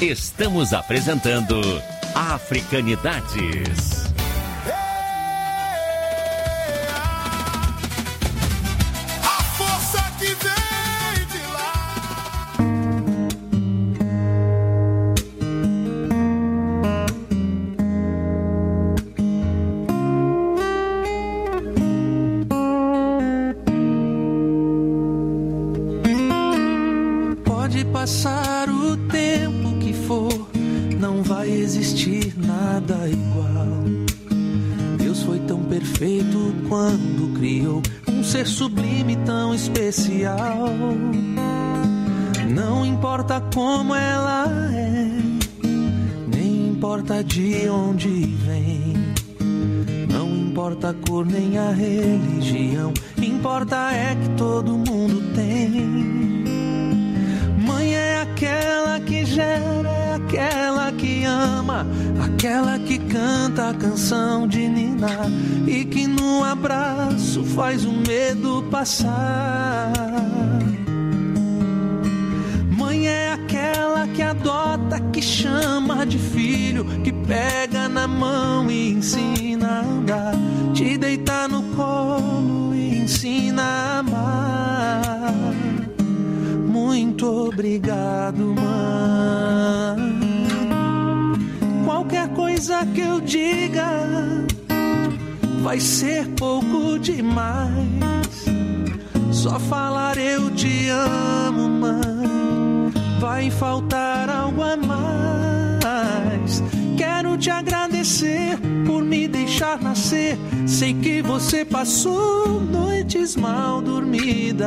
Estamos apresentando Africanidades. A força que vem de lá. Pode passar o tempo que for, não vai existir nada igual. Deus foi tão perfeito quando criou um ser sublime tão especial. Não importa como ela é, nem importa de onde vem, não importa a cor nem a religião, importa é que todo mundo tem. Mãe é aquela que gera, é aquela que ama, aquela que canta a canção de ninar e que no abraço faz o medo passar. Mãe é aquela que adota, que chama de filho, que pega na mão e ensina a andar, te deita no colo e ensina a amar. Muito obrigado, mãe. Qualquer coisa que eu diga vai ser pouco demais. Só falar eu te amo, mãe, vai faltar algo a mais. Quero te agradecer por me deixar nascer. Sei que você passou noites mal dormidas.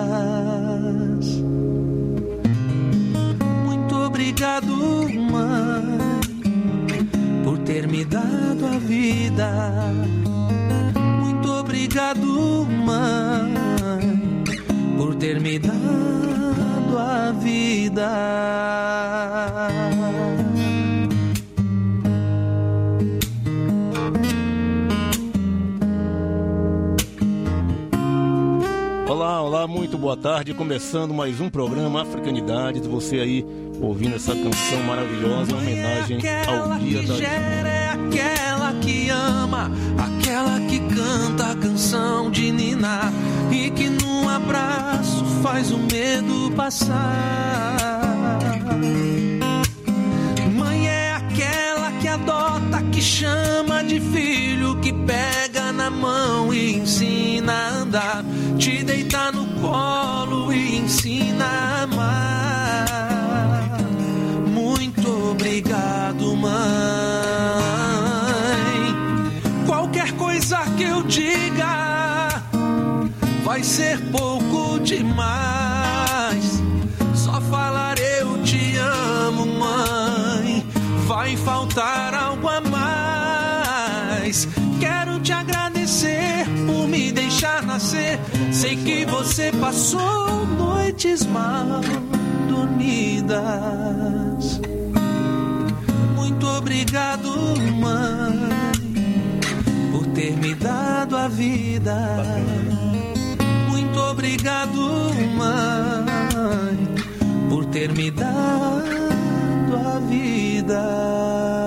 Obrigado, mãe, por ter me dado a vida. Muito obrigado, mãe, por ter me dado a vida. Olá, muito boa tarde. Começando mais um programa Africanidades. Você aí ouvindo essa canção maravilhosa, em homenagem ao Dia da Mãe. É aquela que ama, aquela que canta a canção de ninar e que num abraço faz o medo passar. Mãe é aquela que adota, que chama de filho, que pega na mão e ensina a andar, te deita no colo e ensina a amar. Muito obrigado, mãe. Qualquer coisa que eu diga vai ser pouco demais. Só falar eu te amo, mãe, vai faltar algo a mais. Quero te agradecer por me deixar nascer. Sei que você passou noites mal dormidas. Muito obrigado, mãe, por ter me dado a vida. Muito obrigado, mãe, por ter me dado a vida.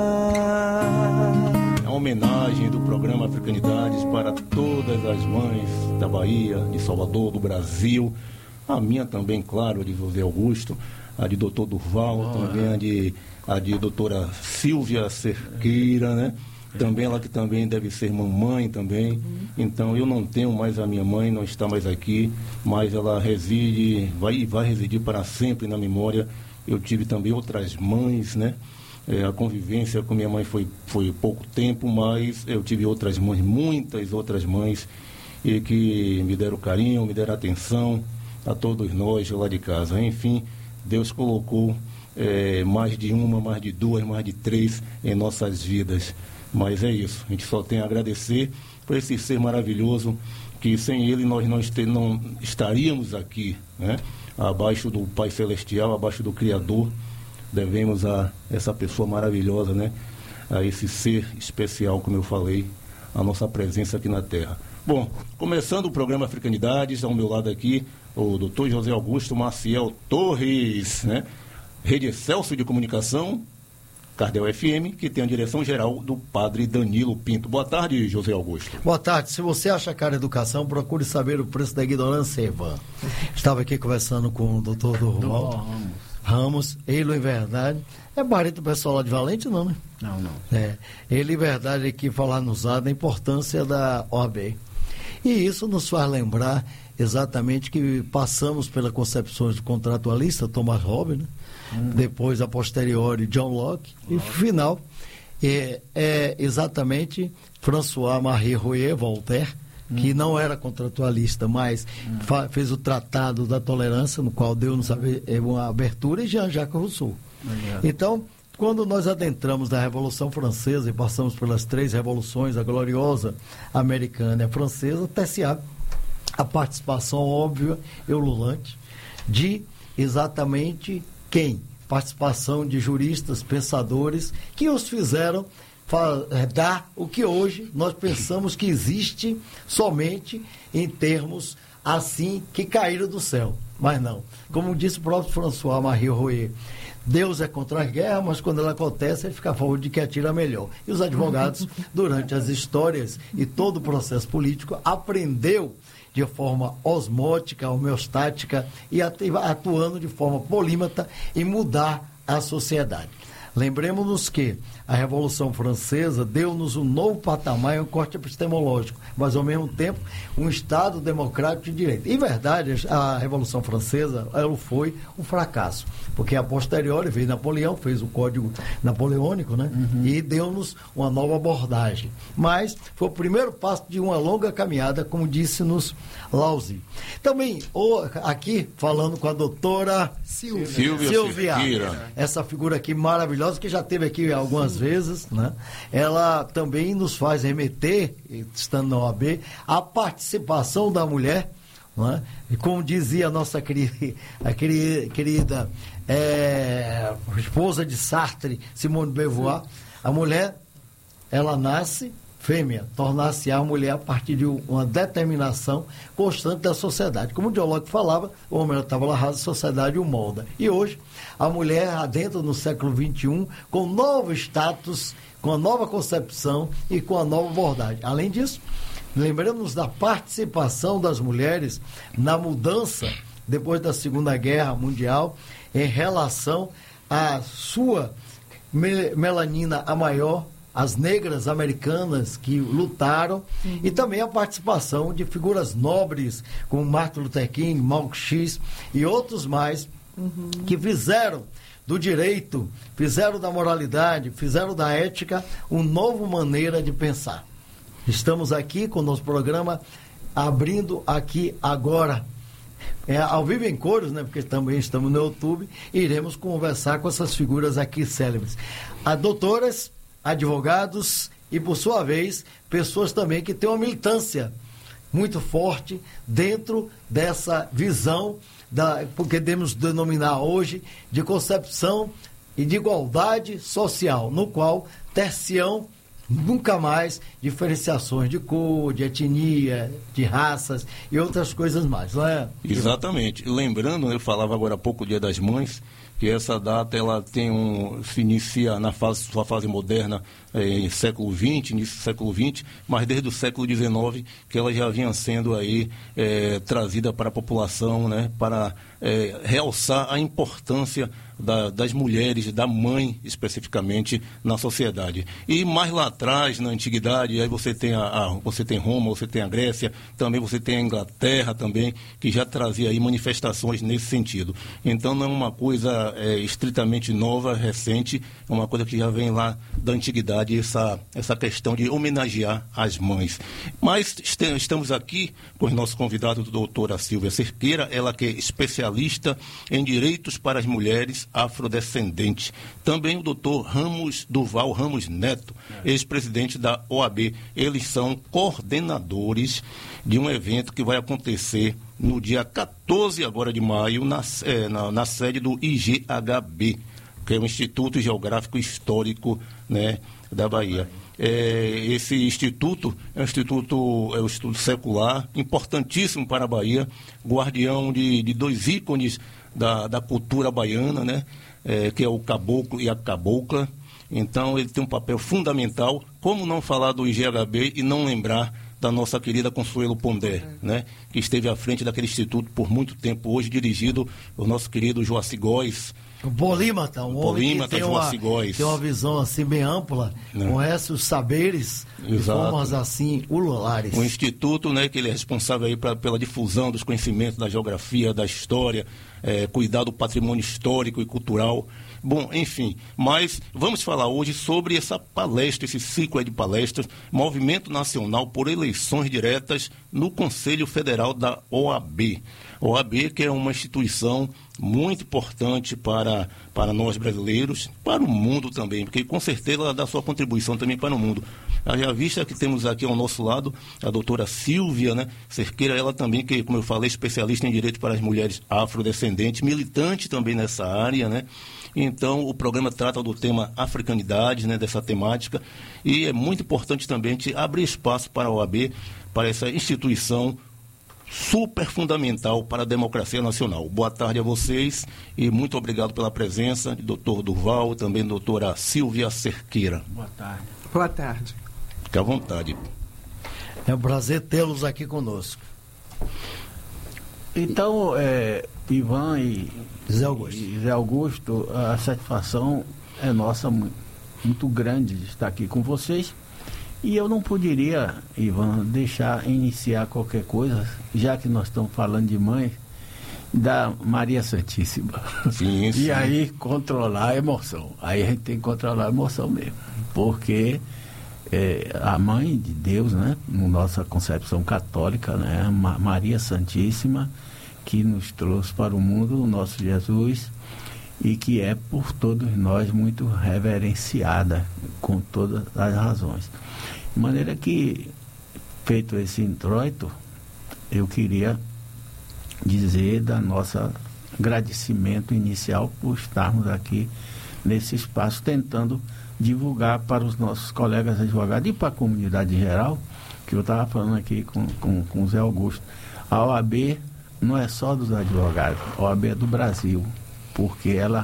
Homenagem do programa Africanidades para todas as mães da Bahia, de Salvador, do Brasil. A minha também, claro, a de José Augusto, a de Dr. Durval, também a de doutora Silvia Cerqueira, né? Também ela que também deve ser mamãe também. Então eu não tenho mais a minha mãe, não está mais aqui, mas ela reside, vai residir para sempre na memória. Eu tive também outras mães, né? A convivência com minha mãe foi pouco tempo, mas eu tive outras mães, muitas outras mães, e que me deram carinho, me deram atenção, a todos nós lá de casa. Enfim, Deus colocou mais de uma, mais de duas, mais de três em nossas vidas. Mas é isso, a gente só tem a agradecer por esse ser maravilhoso, que sem ele nós não estaríamos aqui, né? Abaixo do Pai Celestial, abaixo do Criador. Devemos a essa pessoa maravilhosa, né? A esse ser especial, como eu falei, a nossa presença aqui na Terra. Bom, começando o programa Africanidades, ao meu lado aqui, o Dr. José Augusto Maciel Torres, né? Rede Excelsior de Comunicação, Cardel FM, que tem a direção geral do padre Danilo Pinto. Boa tarde, José Augusto. Boa tarde. Se você acha cara educação, procure saber o preço da ignorância, Ivan. Estava aqui conversando com o doutor Durval Ramos. Ele, em verdade, é marido do pessoal lá de Valente, não, né? Não. Ele, em verdade, aqui falar nos da importância da OAB. E isso nos faz lembrar exatamente que passamos pela concepção do contratualista, Thomas Hobbes, né? Depois, a posteriori, John Locke, e no final é exatamente François-Marie Royer, Voltaire, que não era contratualista, mas fez o Tratado da Tolerância, no qual deu-nos uma abertura, e Jean-Jacques Rousseau. Então, quando nós adentramos na Revolução Francesa e passamos pelas 3 revoluções, a gloriosa americana e a francesa, até-se a participação óbvia e ululante de exatamente quem? Participação de juristas, pensadores, que os fizeram dar o que hoje nós pensamos que existe somente em termos assim que caíram do céu. Mas não. Como disse o próprio François-Marie Royer, Deus é contra a guerra, mas quando ela acontece, ele fica a favor de que atira melhor. E os advogados, durante as histórias e todo o processo político, aprendeu de forma osmótica, homeostática e atuando de forma polímata em mudar a sociedade. Lembremos-nos que a Revolução Francesa deu-nos um novo patamar e um corte epistemológico, mas ao mesmo tempo um Estado democrático de direito. Em verdade, a Revolução Francesa ela foi um fracasso, porque a posteriori veio Napoleão, fez o Código Napoleônico, né? E deu-nos uma nova abordagem. Mas foi o primeiro passo de uma longa caminhada, como disse-nos Lauzi. Também, aqui, falando com a doutora Silvia, essa figura aqui maravilhosa, que já esteve aqui algumas vezes, né? Ela também nos faz remeter, estando na OAB, a participação da mulher, né? E como dizia a nossa querida esposa de Sartre, Simone de Beauvoir, a mulher, ela nasce fêmea, tornar-se a mulher a partir de uma determinação constante da sociedade. Como o John Locke falava, o homem estava lá rasa, a sociedade o molda. E hoje, a mulher adentra no século XXI com um novo status, com a nova concepção e com a nova abordagem. Além disso, lembramos da participação das mulheres na mudança, depois da Segunda Guerra Mundial, em relação à sua melanina a maior, as negras americanas que lutaram, e também a participação de figuras nobres como Martin Luther King, Malcolm X e outros mais, que fizeram do direito, fizeram da moralidade, fizeram da ética uma nova maneira de pensar. Estamos aqui com o nosso programa abrindo aqui agora, ao vivo em cores, né? Porque também estamos no YouTube, e iremos conversar com essas figuras aqui célebres. As doutoras, advogados e, por sua vez, pessoas também que têm uma militância muito forte dentro dessa visão, porque devemos denominar hoje de concepção e de igualdade social, no qual ter-se-ão nunca mais diferenciações de cor, de etnia, de raças e outras coisas mais, não é? Exatamente. Lembrando, eu falava agora há pouco, o Dia das Mães, que essa data ela se inicia na sua fase moderna em século XX, início do século XX, mas desde o século XIX que ela já vinha sendo aí trazida para a população, né, para realçar a importância das mulheres, da mãe especificamente na sociedade. E mais lá atrás, na antiguidade, aí você tem você tem Roma, você tem a Grécia, também você tem a Inglaterra também, que já trazia aí manifestações nesse sentido. Então não é uma coisa estritamente nova, recente, é uma coisa que já vem lá da antiguidade, essa questão de homenagear as mães. Mas estamos aqui com os nossos convidados, doutora Silvia Cerqueira, ela que é especialista em direitos para as mulheres afrodescendentes. Também o doutor Durval Ramos Neto, ex-presidente da OAB. Eles são coordenadores de um evento que vai acontecer no dia 14 agora de maio, na sede do IGHB, que é o Instituto Geográfico Histórico, né, da Bahia. Esse instituto é um instituto secular, importantíssimo para a Bahia, guardião de dois ícones da cultura baiana, né? que é o caboclo e a cabocla. Então, ele tem um papel fundamental. Como não falar do IGHB e não lembrar da nossa querida Consuelo Pondé, né, que esteve à frente daquele instituto por muito tempo, hoje dirigido por nosso querido Joaci Góes. O Polímata, um homem que tem uma visão assim bem ampla, conhece os saberes de formas assim ululares. O instituto, né, que ele é responsável aí pela difusão dos conhecimentos da geografia, da história, cuidar do patrimônio histórico e cultural. Bom, enfim, mas vamos falar hoje sobre essa palestra, esse ciclo de palestras, Movimento Nacional por Eleições Diretas no Conselho Federal da OAB. OAB, que é uma instituição muito importante para nós brasileiros, para o mundo também, porque com certeza ela dá sua contribuição também para o mundo. Já vista que temos aqui ao nosso lado a doutora Silvia, né, Cerqueira, ela também, que, como eu falei, especialista em direito para as mulheres afrodescendentes, militante também nessa área, né? Então, o programa trata do tema africanidade, né, dessa temática, e é muito importante também abrir espaço para a OAB, para essa instituição super fundamental para a democracia nacional. Boa tarde a vocês e muito obrigado pela presença de doutor Durval, também doutora Silvia Cerqueira. Boa tarde. Boa tarde. Fique à vontade. É um prazer tê-los aqui conosco. Então, Ivan e Zé Augusto, a satisfação é nossa muito grande de estar aqui com vocês. E eu não poderia, Ivan, deixar iniciar qualquer coisa, já que nós estamos falando de mãe, da Maria Santíssima. Sim. E aí controlar a emoção. Aí a gente tem que controlar a emoção mesmo. Porque a mãe de Deus, né, na nossa concepção católica, né, Maria Santíssima, que nos trouxe para o mundo o nosso Jesus e que é por todos nós muito reverenciada com todas as razões. De maneira que, feito esse introito, eu queria dizer da nossa agradecimento inicial por estarmos aqui nesse espaço tentando divulgar para os nossos colegas advogados e para a comunidade em geral, que eu estava falando aqui com o Zé Augusto. A OAB não é só dos advogados, a OAB é do Brasil, porque ela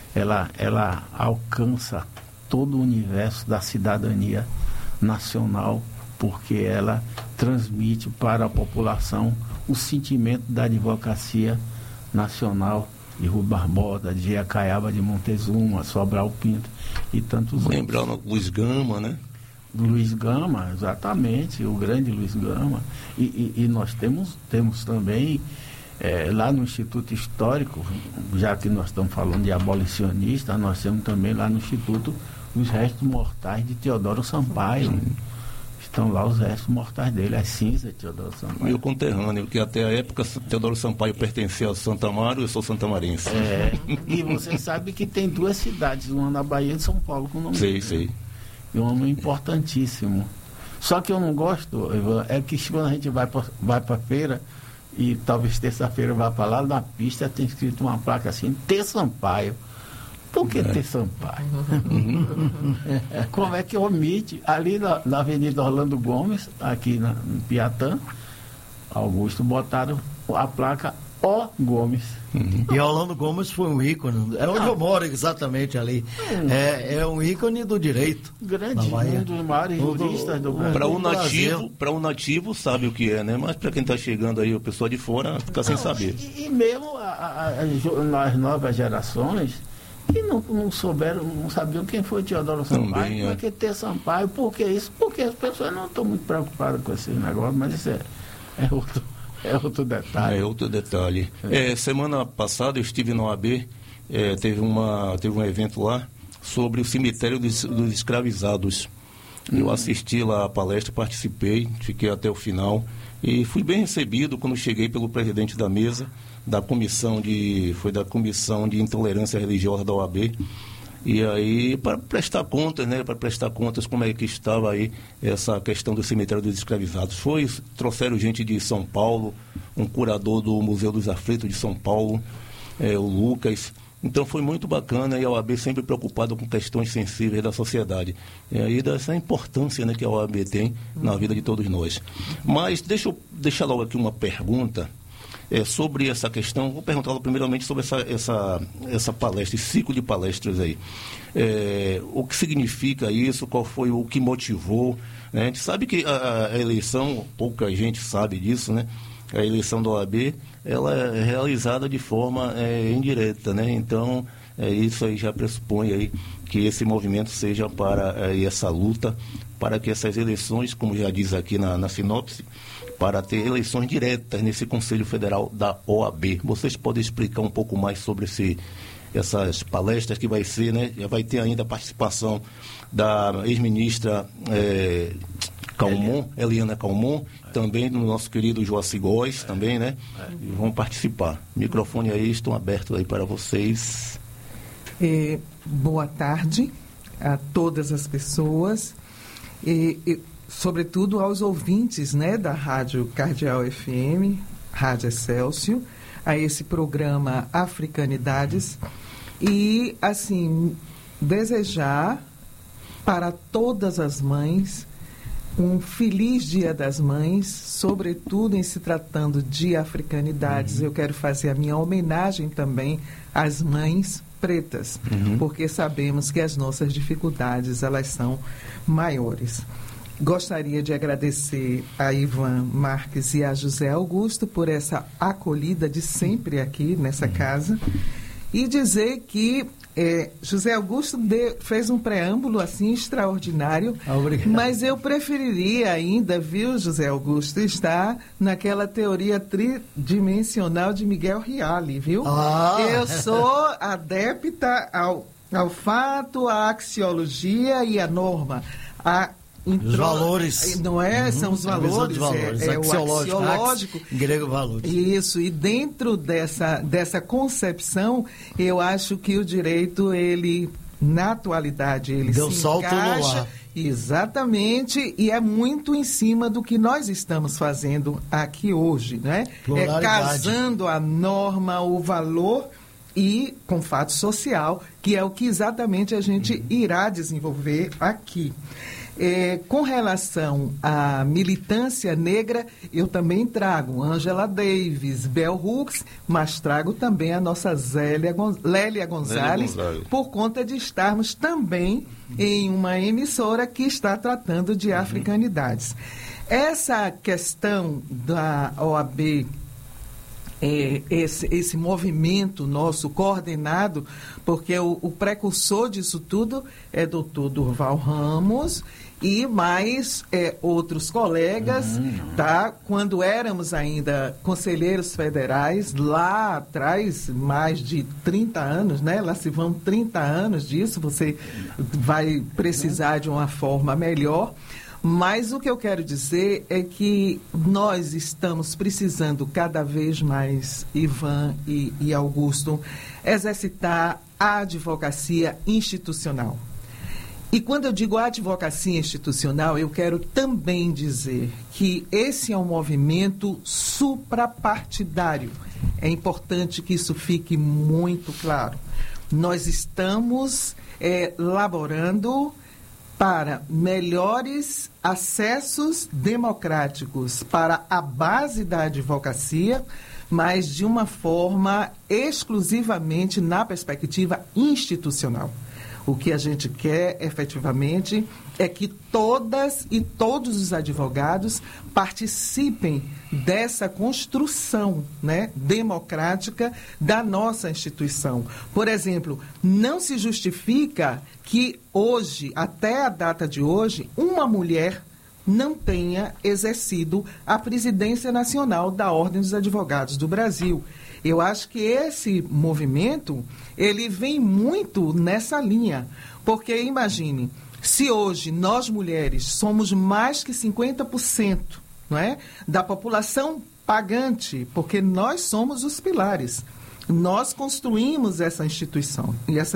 alcança todo o universo da cidadania nacional, porque ela transmite para a população o sentimento da advocacia nacional de Rui Barbosa, de Jacaiaba de Montezuma, Sobral Pinto e tantos outros. Lembrando Luiz Gama, né? Luiz Gama, exatamente, o grande Luiz Gama. E nós temos também, lá no Instituto Histórico, já que nós estamos falando de abolicionista, nós temos também lá no Instituto os restos mortais de Teodoro Sampaio. Estão lá os restos mortais dele, as cinzas de Teodoro Sampaio. Meu conterrâneo, que até a época Teodoro Sampaio pertencia a Santa Amaro, eu sou santamarense. E você sabe que tem duas cidades, uma na Bahia e São Paulo, com o nome dele. Sei. E um homem importantíssimo. Só que eu não gosto, é que quando a gente vai para feira, e talvez terça-feira vá para lá, na pista tem escrito uma placa assim, T. Sampaio. Por que T. Sampaio? Como é que omite? Ali na Avenida Orlando Gomes, aqui no Piatã, Augusto, botaram a placa O. Gomes. E Orlando Gomes foi um ícone, é onde eu moro exatamente ali. É um ícone do direito. Grande, um dos maiores juristas do Brasil. Para o nativo sabe o que é, né? Mas para quem está chegando aí, o pessoal de fora, fica sem saber. E mesmo as novas gerações que não souberam, não sabiam quem foi Teodoro Sampaio, também, como é que ter Sampaio, por que isso? Porque as pessoas não estão muito preocupadas com esse negócio, mas isso é outro detalhe. É outro detalhe. Semana passada eu estive na OAB, teve um evento lá sobre o cemitério dos escravizados. Eu assisti lá a palestra, participei, fiquei até o final e fui bem recebido quando cheguei pelo presidente da mesa, da comissão de intolerância religiosa da OAB. E aí, para prestar contas como é que estava aí essa questão do cemitério dos escravizados. Trouxeram gente de São Paulo, um curador do Museu dos Aflitos de São Paulo, o Lucas. Então foi muito bacana, e a OAB sempre preocupada com questões sensíveis da sociedade. E aí dessa importância, né, que a OAB tem na vida de todos nós. Mas deixa eu deixar logo aqui uma pergunta. sobre essa questão. Vou perguntá-lo primeiramente sobre essa palestra, esse ciclo de palestras aí. O que significa isso? Qual foi o que motivou? Né? A gente sabe que a eleição, pouca gente sabe disso, né? A eleição da OAB, ela é realizada de forma indireta, né? Então, isso aí já pressupõe aí que esse movimento seja para essa luta, para que essas eleições, como já diz aqui na sinopse, para ter eleições diretas nesse Conselho Federal da OAB. Vocês podem explicar um pouco mais sobre essas palestras que vai ser, né? Já vai ter ainda a participação da ex-ministra Eliana Calmon, também do nosso querido Joaci Góes, também, né? E vão participar. Microfone aí, estão abertos aí para vocês. Boa tarde a todas as pessoas, sobretudo aos ouvintes, né, da Rádio Cardeal FM, Rádio Excelsior, a esse programa Africanidades, e, assim, desejar para todas as mães um feliz Dia das Mães, sobretudo em se tratando de africanidades. Eu quero fazer a minha homenagem também às mães pretas, porque sabemos que as nossas dificuldades, elas são maiores. Gostaria de agradecer a Ivan Marques e a José Augusto por essa acolhida de sempre aqui nessa casa, e dizer que José Augusto fez um preâmbulo assim extraordinário. Obrigado. Mas eu preferiria ainda, viu, José Augusto, estar naquela teoria tridimensional de Miguel Reale, viu? Eu sou adepta ao fato, à axiologia e à norma. Os valores. Não é? São os valores. O axiológico. Em grego, valores. Isso. E dentro dessa concepção, eu acho que o direito, ele, na atualidade, ele deu se salto encaixa. no lá. Exatamente. E é muito em cima do que nós estamos fazendo aqui hoje, né? Casando a norma, o valor e com fato social, que é o que exatamente a gente irá desenvolver aqui. Com relação à militância negra, eu também trago Angela Davis, Bell Hooks, mas trago também a nossa Lélia Gonzalez, por conta de estarmos também em uma emissora que está tratando de africanidades. Essa questão da OAB, esse movimento nosso coordenado, porque o precursor disso tudo é doutor Durval Ramos e mais outros colegas, tá? Quando éramos ainda conselheiros federais, lá atrás, mais de 30 anos, né? Lá se vão 30 anos disso, você vai precisar de uma forma melhor. Mas o que eu quero dizer é que nós estamos precisando cada vez mais, Ivan e Augusto, exercitar a advocacia institucional. E quando eu digo advocacia institucional, eu quero também dizer que esse é um movimento suprapartidário. É importante que isso fique muito claro. Nós estamos laborando para melhores acessos democráticos para a base da advocacia, mas de uma forma exclusivamente na perspectiva institucional. O que a gente quer, efetivamente, é que todas e todos os advogados participem dessa construção, né, democrática da nossa instituição. Por exemplo, não se justifica que hoje, até a data de hoje, uma mulher não tenha exercido a presidência nacional da Ordem dos Advogados do Brasil. Eu acho que esse movimento, ele vem muito nessa linha, porque imagine, se hoje nós mulheres somos mais que 50%, não é, da população pagante, porque nós somos os pilares. Nós construímos essa instituição,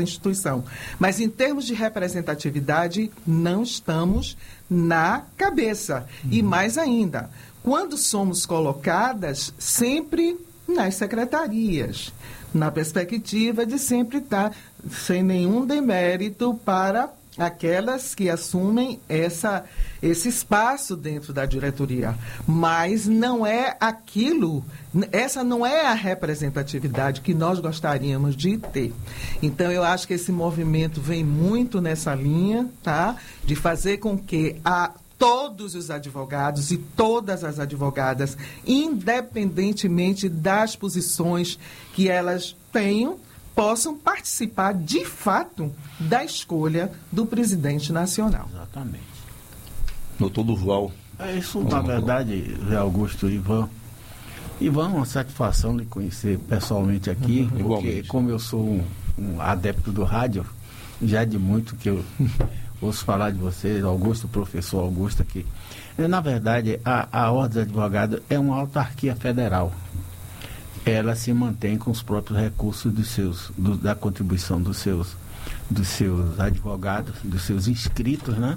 mas em termos de representatividade, não estamos na cabeça. E mais ainda, quando somos colocadas sempre nas secretarias, na perspectiva de sempre estar sem nenhum demérito para aquelas que assumem esse espaço dentro da diretoria, mas não é aquilo, essa não é a representatividade que nós gostaríamos de ter. Então, eu acho que esse movimento vem muito nessa linha, tá? De fazer com que todos os advogados e todas as advogadas, independentemente das posições que elas tenham, possam participar, de fato, da escolha do presidente nacional. Exatamente. Doutor Durval. É isso, na verdade, Zé Augusto e Ivan. Ivan, uma satisfação lhe conhecer pessoalmente aqui, porque igualmente. Como eu sou um adepto do rádio, já de muito que eu ouço falar de vocês, Augusto, professor Augusto aqui. Na verdade, a Ordem dos Advogados é uma autarquia federal. Ela se mantém com os próprios recursos da contribuição dos seus advogados, dos seus inscritos, né?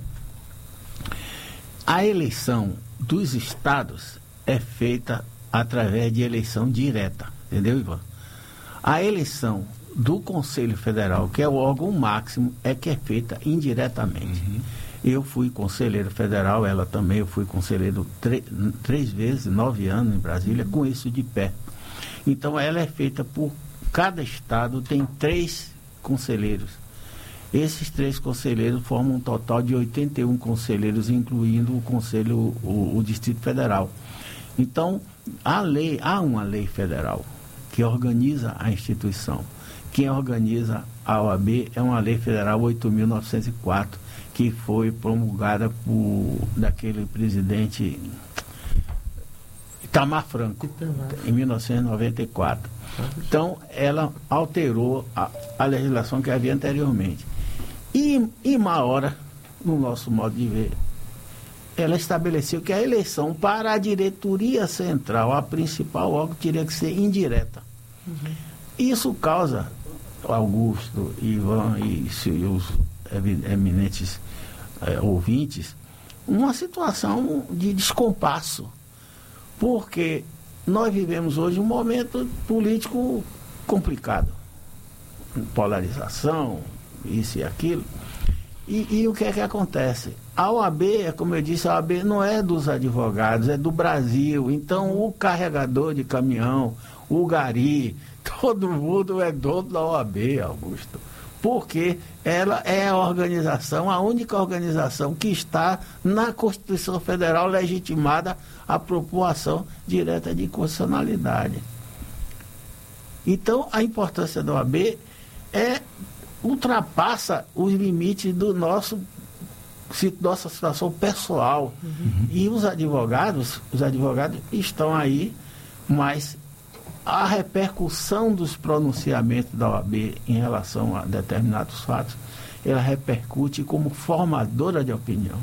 A eleição dos estados é feita através de eleição direta, entendeu, Ivan? A eleição do Conselho Federal, que é o órgão máximo, é que é feita indiretamente. Eu fui conselheiro federal, ela também, eu fui conselheiro 3 vezes, 9 anos em Brasília, com isso de pé. Então, ela é feita por cada estado, tem 3 conselheiros. Esses 3 conselheiros formam um total de 81 conselheiros, incluindo o Conselho, o Distrito Federal. Então, há uma lei federal que organiza a instituição. Quem organiza a OAB é uma lei federal 8.904, que foi promulgada por daquele presidente Itamar Franco, em 1994. Então, ela alterou a legislação que havia anteriormente. E uma hora, no nosso modo de ver, ela estabeleceu que a eleição para a diretoria central, a principal órgão, teria que ser indireta. Isso causa, Augusto, Ivan e os eminentes ouvintes, uma situação de descompasso. Porque nós vivemos hoje um momento político complicado. Polarização, isso e aquilo. E o que é que acontece? A OAB, como eu disse, a OAB não é dos advogados, é do Brasil. Então, o carregador de caminhão, o gari, todo mundo é dono da OAB, Augusto. Porque ela é a organização, a única organização que está na Constituição Federal legitimada a proposta direta de constitucionalidade. Então, a importância da OAB ultrapassa os limites do nossa situação pessoal. E os advogados estão aí, mas a repercussão dos pronunciamentos da OAB em relação a determinados fatos, ela repercute como formadora de opinião.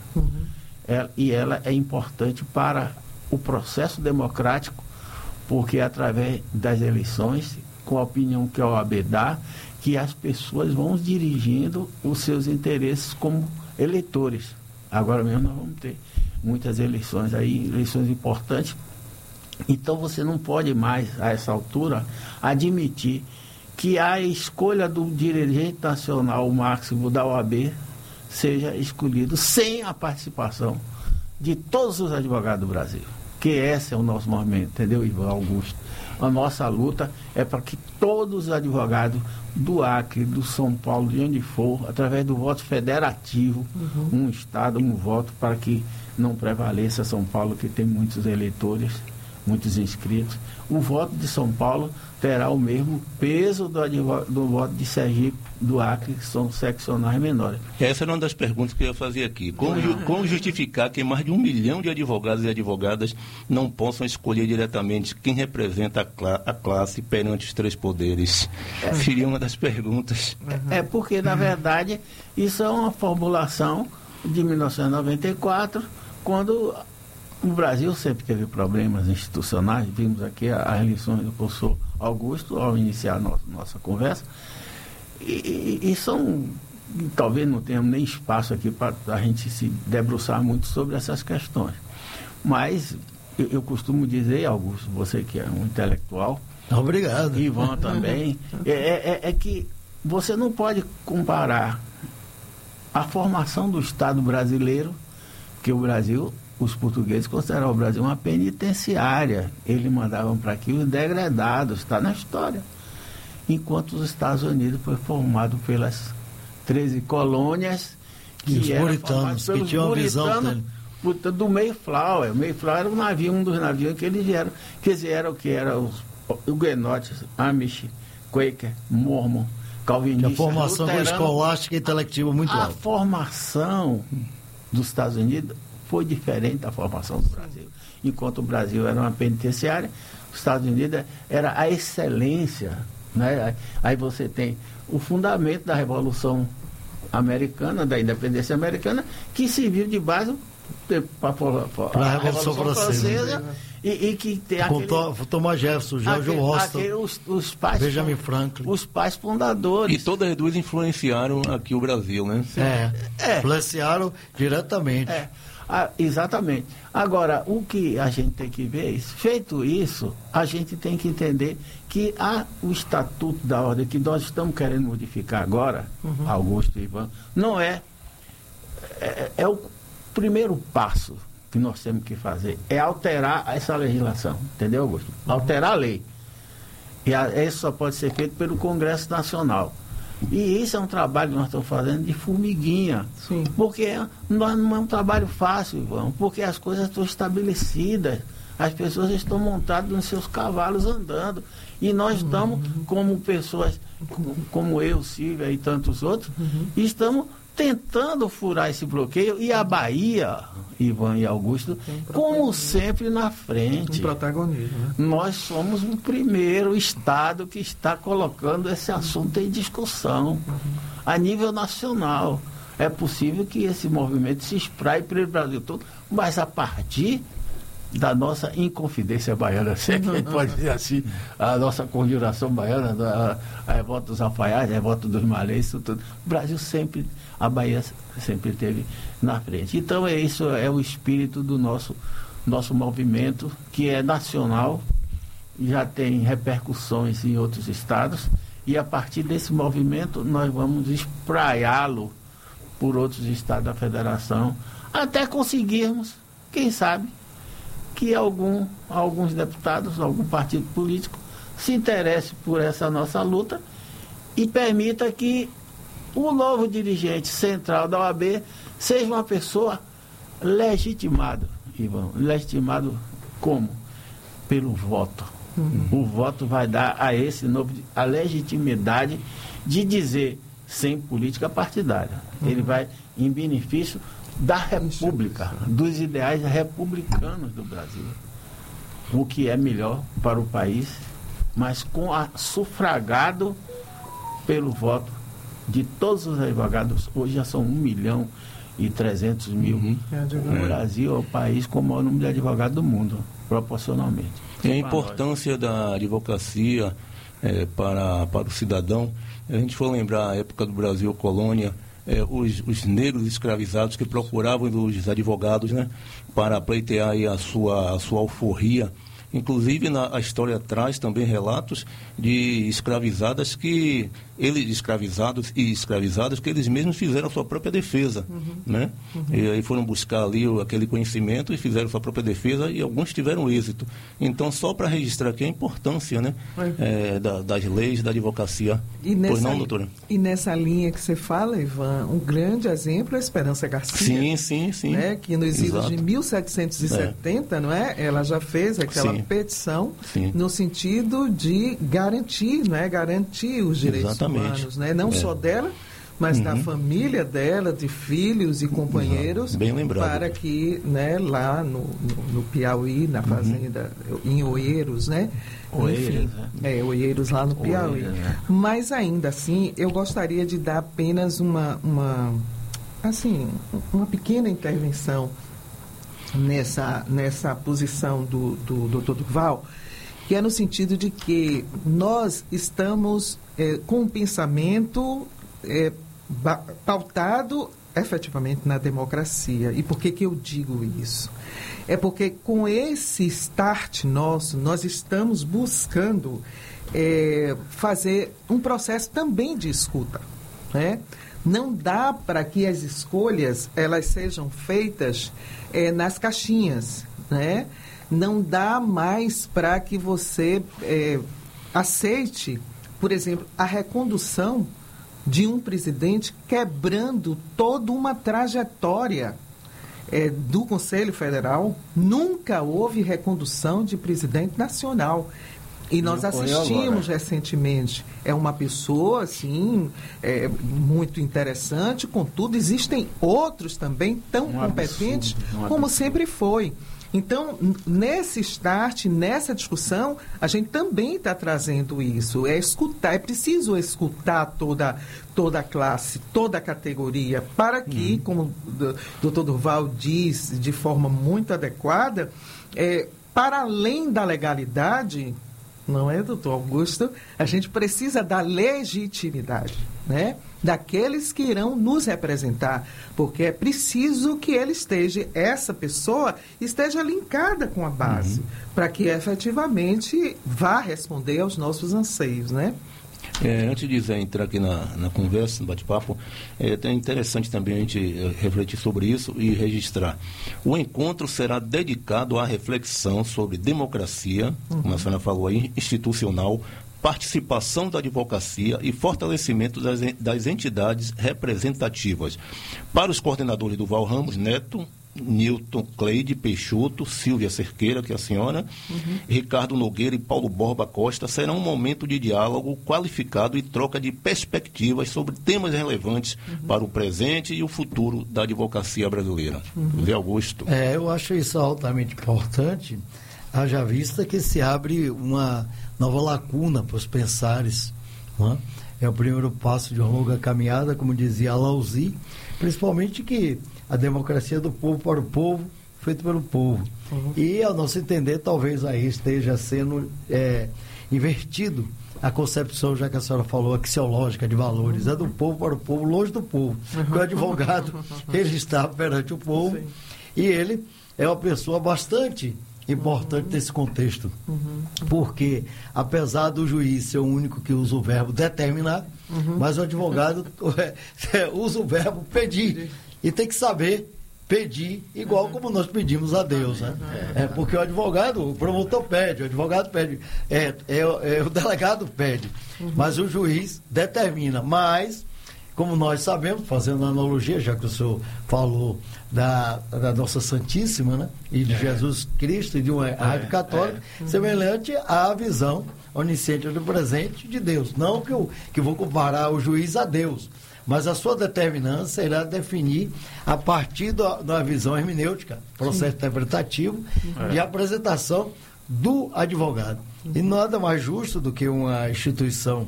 E ela é importante para o processo democrático, porque é através das eleições, com a opinião que a OAB dá, que as pessoas vão dirigindo os seus interesses como eleitores. Agora mesmo nós vamos ter muitas eleições aí, eleições importantes. Então você não pode mais, a essa altura, admitir que a escolha do dirigente nacional máximo da OAB seja escolhido sem a participação de todos os advogados do Brasil. Que esse é o nosso movimento, entendeu, Ivan Augusto? A nossa luta é para que todos os advogados do Acre, do São Paulo, de onde for, através do voto federativo, um estado, um voto, para que não prevaleça São Paulo, que tem muitos eleitores, muitos inscritos. O voto de São Paulo terá o mesmo peso do voto de Sergipe, do Acre, que são seccionais menores. Essa era uma das perguntas que eu ia fazer aqui. Como justificar que mais de 1 milhão de advogados e advogadas não possam escolher diretamente quem representa a classe perante os 3 poderes? Seria uma das perguntas. É porque, na verdade, isso é uma formulação de 1994, quando o Brasil sempre teve problemas institucionais. Vimos aqui as eleições do professor Augusto ao iniciar nossa conversa. E são, talvez não tenhamos nem espaço aqui para a gente se debruçar muito sobre essas questões. Mas eu costumo dizer, Augusto, você que é um intelectual, obrigado. Ivan também, é que você não pode comparar a formação do Estado brasileiro que o Brasil, os portugueses consideravam o Brasil uma penitenciária. Eles mandavam para aqui os degradados, está na história. Enquanto os Estados Unidos foi formado pelas 13 colônias que eram formados pelos que tinham a visão dele. Do Mayflower. O Mayflower era um dos navios que eles vieram. Que eram os huguenotes, Amish, Quaker, Mormon, calvinistas. A formação escolástica e intelectiva muito alta. A formação dos Estados Unidos foi diferente da formação do Brasil. Enquanto o Brasil era uma penitenciária, os Estados Unidos era a excelência. Né? Aí você tem o fundamento da Revolução Americana, da independência americana, que serviu de base para a Revolução Francesa. E que tem Thomas Jefferson, George Washington, os pais, Benjamin Franklin, os pais fundadores. E todas as duas influenciaram aqui o Brasil, né? Influenciaram diretamente. Exatamente. Agora, o que a gente tem que ver é isso. Feito isso, a gente tem que entender que o Estatuto da Ordem que nós estamos querendo modificar agora, Augusto e Ivan, não é o primeiro passo que nós temos que fazer, é alterar essa legislação, entendeu, Augusto? Alterar a lei. E isso só pode ser feito pelo Congresso Nacional. E isso é um trabalho que nós estamos fazendo de formiguinha. Sim. Porque não é um trabalho fácil, Ivan, porque as coisas estão estabelecidas. As pessoas estão montadas nos seus cavalos andando. E nós estamos, como pessoas, como eu, Silvia e tantos outros, estamos tentando furar esse bloqueio. E a Bahia, Ivan e Augusto, como sempre na frente. Um protagonismo, né? Nós somos o primeiro estado que está colocando esse assunto em discussão a nível nacional. É possível que esse movimento se espraie pelo Brasil todo, mas a partir da nossa Inconfidência Baiana, sempre pode dizer assim, a nossa conjuração baiana, a revolta dos alfaiates, a revolta dos malês, isso tudo. O Brasil sempre, a Bahia sempre esteve na frente. Então isso é o espírito do nosso movimento, que é nacional, já tem repercussões em outros estados, e a partir desse movimento nós vamos espraiá-lo por outros estados da federação, até conseguirmos, quem sabe, que alguns deputados, algum partido político se interesse por essa nossa luta e permita que o novo dirigente central da OAB seja uma pessoa legitimada, Ivan. Legitimado como? Pelo voto. O voto vai dar a esse novo a legitimidade de dizer sem política partidária. Ele vai em benefício da República, dos ideais republicanos do Brasil. O que é melhor para o país, mas sufragado pelo voto de todos os advogados. Hoje já são 1.300.000. O Brasil é o país com o maior número de advogados do mundo, proporcionalmente. E a importância da advocacia para o cidadão. A gente for lembrar a época do Brasil colônia, os negros escravizados que procuravam os advogados, né, para pleitear aí a sua alforria. Inclusive, a história traz também relatos de escravizados que eles mesmos fizeram a sua própria defesa, né? E aí foram buscar ali aquele conhecimento e fizeram sua própria defesa, e alguns tiveram êxito. Então, só para registrar aqui a importância, né, das leis, da advocacia. Pois não, doutora? E nessa linha que você fala, Ivan, um grande exemplo é a Esperança Garcia. Sim. Né, que nos idos de 1770, não é? Ela já fez aquela petição no sentido de garantir, não é? Garantir os direitos humanos, né? Não só dela, mas da família dela, de filhos e companheiros. Bem lembrado. Para que, né, lá no Piauí, na fazenda, em Oeiros, né? Oeiros lá no Piauí. Mas ainda assim, eu gostaria de dar apenas uma pequena intervenção nessa posição do Dr. Durval, que é no sentido de que nós estamos com um pensamento pautado efetivamente na democracia. E por que eu digo isso? É porque com esse start nosso, nós estamos buscando fazer um processo também de escuta, né? Não dá para que as escolhas elas sejam feitas nas caixinhas, né? Não dá mais para que você aceite, por exemplo, a recondução de um presidente quebrando toda uma trajetória do Conselho Federal. Nunca houve recondução de presidente nacional. E nós assistimos recentemente. É uma pessoa, assim, muito interessante, contudo, existem outros também tão competentes como sempre foi. Então, nesse start, nessa discussão, a gente também está trazendo isso. É preciso escutar toda a classe, toda a categoria, para que, como o doutor Durval diz de forma muito adequada, para além da legalidade, não é, doutor Augusto? A gente precisa da legitimidade, né? Daqueles que irão nos representar, porque é preciso que essa pessoa esteja linkada com a base, para que efetivamente vá responder aos nossos anseios, né? Antes de entrar aqui na conversa, no bate-papo, é interessante também a gente refletir sobre isso e registrar. O encontro será dedicado à reflexão sobre democracia, como a senhora falou aí, institucional, participação da advocacia e fortalecimento das entidades representativas. Para os coordenadores Durval Ramos Neto, Newton Cleide Peixoto, Silvia Cerqueira, que é a senhora, Ricardo Nogueira e Paulo Borba Costa, será um momento de diálogo qualificado e troca de perspectivas sobre temas relevantes para o presente e o futuro da advocacia brasileira. Zé Augusto. Eu acho isso altamente importante, haja vista que se abre uma nova lacuna para os pensares, não é? É o primeiro passo de uma longa caminhada, como dizia Alauzi, principalmente que a democracia é do povo para o povo, feito pelo povo. E, ao nosso entender, talvez aí esteja sendo invertido a concepção, já que a senhora falou, axiológica de valores. É do povo para o povo, longe do povo. Porque o advogado, ele está perante o povo e ele é uma pessoa bastante importante nesse contexto, porque apesar do juiz ser o único que usa o verbo determinar, mas o advogado usa o verbo pedir, e tem que saber pedir igual como nós pedimos a Deus, né? Porque o advogado, o promotor pede, o advogado pede, o delegado pede, mas o juiz determina. Mas, como nós sabemos, fazendo analogia, já que o senhor falou da nossa Santíssima, né? E de Jesus Cristo e de uma rádio católica, semelhante à visão onisciente do presente de Deus. Não que vou comparar o juiz a Deus, mas a sua determinância irá definir a partir da visão hermenêutica, processo interpretativo de apresentação do advogado. E nada mais justo do que uma instituição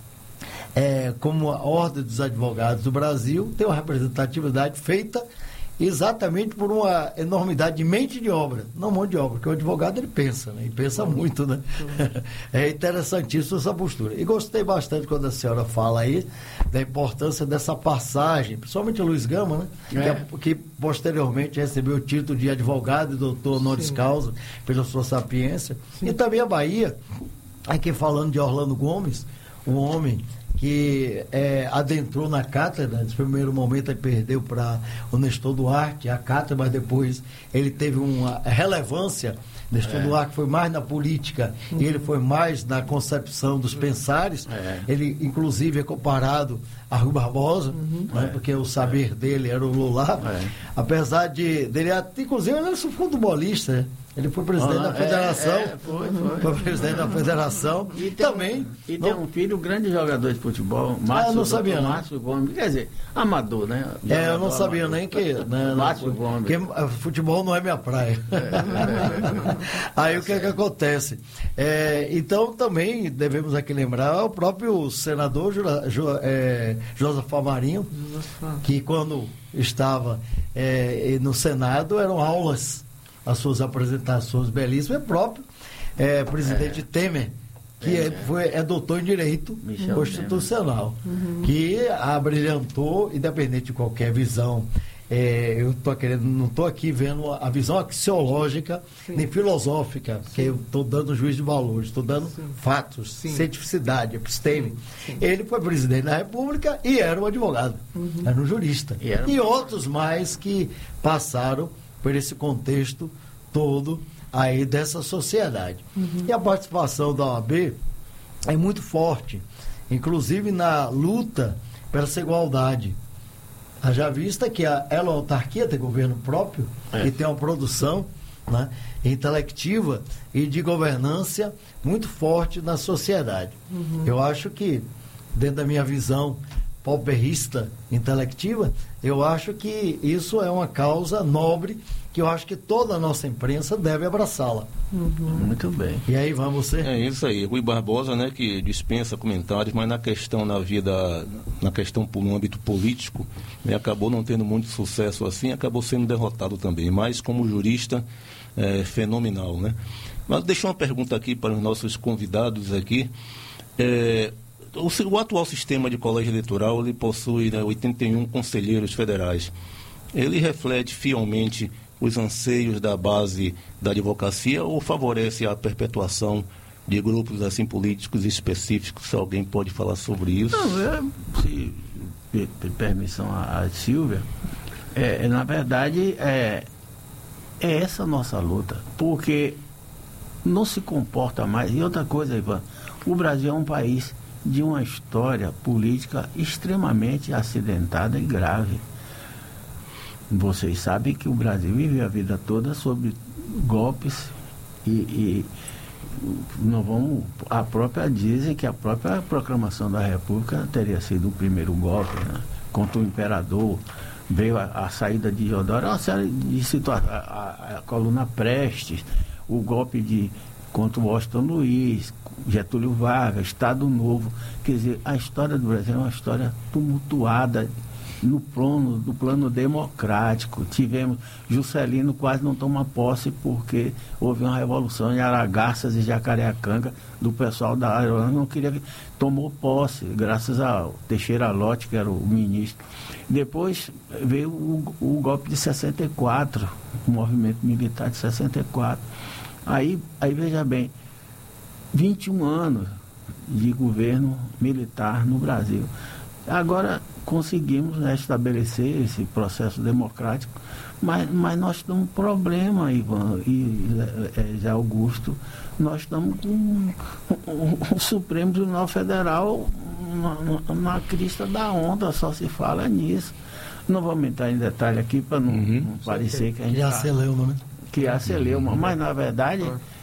como a Ordem dos Advogados do Brasil ter uma representatividade feita exatamente por uma enormidade de mente de obra, não mão de obra, porque o advogado ele pensa, né? E pensa muito, né? É interessantíssima essa postura. E gostei bastante quando a senhora fala aí da importância dessa passagem, principalmente o Luiz Gama, né? Que posteriormente recebeu o título de advogado e doutor honoris causa pela sua sapiência. E também a Bahia, aqui falando de Orlando Gomes, um homem que adentrou na cátedra. No primeiro momento ele perdeu para o Nestor Duarte a cátedra, mas depois ele teve uma relevância. Nestor Duarte foi mais na política e ele foi mais na concepção dos pensares. Ele inclusive é comparado a Rui Barbosa, né, porque o saber dele era o Lula, apesar dele, inclusive ele era futebolista, né? Ele foi presidente da federação. Foi presidente da federação. E também. E tem um filho, grande jogador de futebol, Márcio Gomes. Quer dizer, amador, né? Eu não sabia nem que. Márcio Gomes. Porque futebol não é minha praia. Aí o que acontece? Então também devemos aqui lembrar o próprio senador Josafá Marinho, que quando estava no Senado eram aulas, as suas apresentações belíssimas. É próprio presidente Temer, que é doutor em Direito Constitucional, que abrilhantou, independente de qualquer visão eu não estou aqui vendo a visão axiológica, nem filosófica, que eu estou dando juízo de valores, estou dando fatos, cientificidade, episteme. Ele foi presidente da República e era um advogado, era um jurista. E outros mais que passaram por esse contexto todo aí dessa sociedade. E a participação da OAB é muito forte, inclusive na luta pela essa igualdade. Já vista que ela autarquia tem governo próprio e tem uma produção, né, intelectiva e de governança muito forte na sociedade. Eu acho que, dentro da minha visão pauperista intelectiva, eu acho que isso é uma causa nobre que eu acho que toda a nossa imprensa deve abraçá-la. Muito bem. E aí, vamos você? É isso aí, Rui Barbosa, né, que dispensa comentários, mas na questão no âmbito político, né, acabou não tendo muito sucesso assim, acabou sendo derrotado também, mas como jurista, fenomenal, né? Mas deixa uma pergunta aqui para os nossos convidados aqui. O atual sistema de colégio eleitoral, ele possui, né, 81 conselheiros federais. Ele reflete fielmente os anseios da base da advocacia ou favorece a perpetuação de grupos assim políticos específicos? Se alguém pode falar sobre isso? Não, se permissão a Silvia, na verdade é essa a nossa luta, porque não se comporta mais. E outra coisa, Ivan, o Brasil é um país de uma história política extremamente acidentada e grave. Vocês sabem que o Brasil vive a vida toda sob golpes e não vamos, a própria dizem que a própria proclamação da República teria sido o primeiro golpe, né, contra o imperador. Veio a saída de Deodoro, uma série de situações, a coluna Prestes, o golpe contra o Washington Luiz, Getúlio Vargas, Estado Novo. Quer dizer, a história do Brasil é uma história tumultuada do plano democrático. Tivemos Juscelino quase não toma posse porque houve uma revolução em Aragarças e Jacareacanga do pessoal da área, não queria, tomou posse graças ao Teixeira Lott, que era o ministro. Depois veio o golpe de 64, o movimento militar de 64. Aí veja bem, 21 anos de governo militar no Brasil. Agora conseguimos, né, estabelecer esse processo democrático, mas nós temos um problema, Ivan e Zé Augusto. Nós estamos com o Supremo Tribunal Federal na crista da onda, só se fala nisso. Não vou entrar em detalhe aqui para não parecer que a gente... Que é a Celeuma, mas na verdade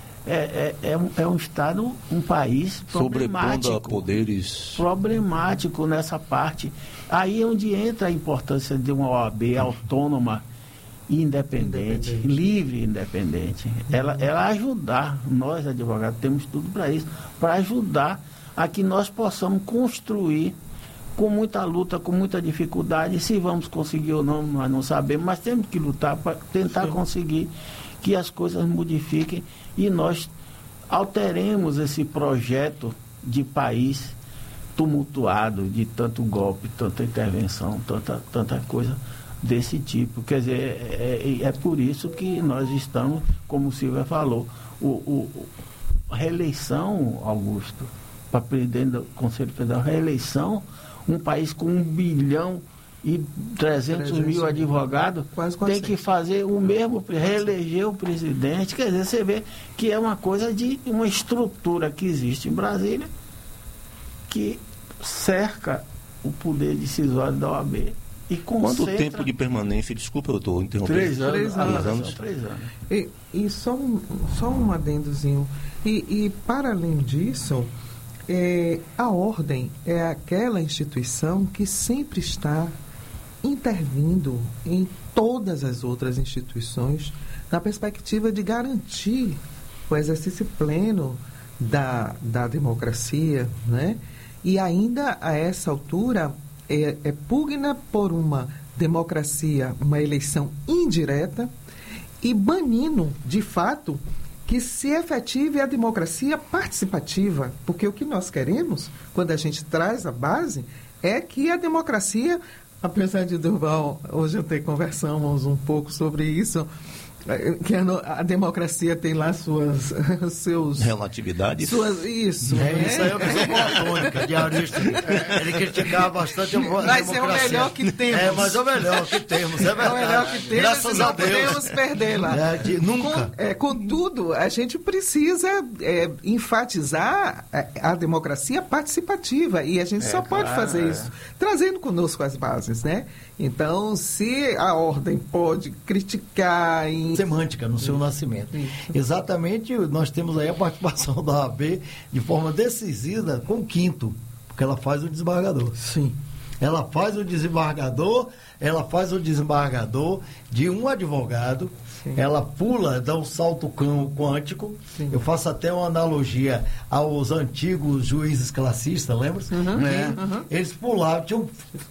é um Estado, um país problemático. Sobrepondo a poderes... Problemático nessa parte. Aí é onde entra a importância de uma OAB autônoma e independente, livre e independente. Ela ajudar, nós advogados temos tudo para isso, para ajudar a que nós possamos construir com muita luta, com muita dificuldade. Se vamos conseguir ou não, nós não sabemos, mas temos que lutar para tentar conseguir que as coisas modifiquem e nós alteremos esse projeto de país tumultuado, de tanto golpe, tanta intervenção, tanta coisa desse tipo. Quer dizer, é por isso que nós estamos, como o Silvia falou, a reeleição, Augusto, para presidente do Conselho Federal, reeleição, um país com 1 bilhão e 300 mil advogados, tem que fazer o mesmo, reeleger o presidente. Quer dizer, você vê que é uma coisa de uma estrutura que existe em Brasília que cerca o poder decisório da OAB e concentra... Quanto tempo de permanência? Desculpa, eu estou interrompendo. 3 anos. 3 anos. E só um adendozinho. E para além disso, a ordem é aquela instituição que sempre está intervindo em todas as outras instituições na perspectiva de garantir o exercício pleno da democracia, né? E ainda a essa altura pugna por uma democracia, uma eleição indireta e banindo, de fato, que se efetive a democracia participativa, porque o que nós queremos, quando a gente traz a base, é que a democracia Apesar de, Durval, hoje até conversamos um pouco sobre isso, que a democracia tem lá seus... Relatividades. Isso. Isso aí é uma visão platônica de Aristóteles. Ele criticava bastante a democracia. Mas é o melhor que temos. Mas é o melhor que temos, é verdade. É o melhor que temos. Graças a Deus. Não podemos perdê-la. Nunca. Contudo, a gente precisa enfatizar a democracia participativa, e a gente só pode fazer isso trazendo conosco as bases, né? Então, se a ordem pode criticar semântica no seu nascimento. Isso. Exatamente, nós temos aí a participação da OAB de forma decisiva com o 5º, porque ela faz o desembargador. Sim. Ela faz o desembargador de um advogado. Sim. Ela pula, dá um salto quântico. Sim. Eu faço até uma analogia aos antigos juízes classistas, lembra? Eles pulavam, tinham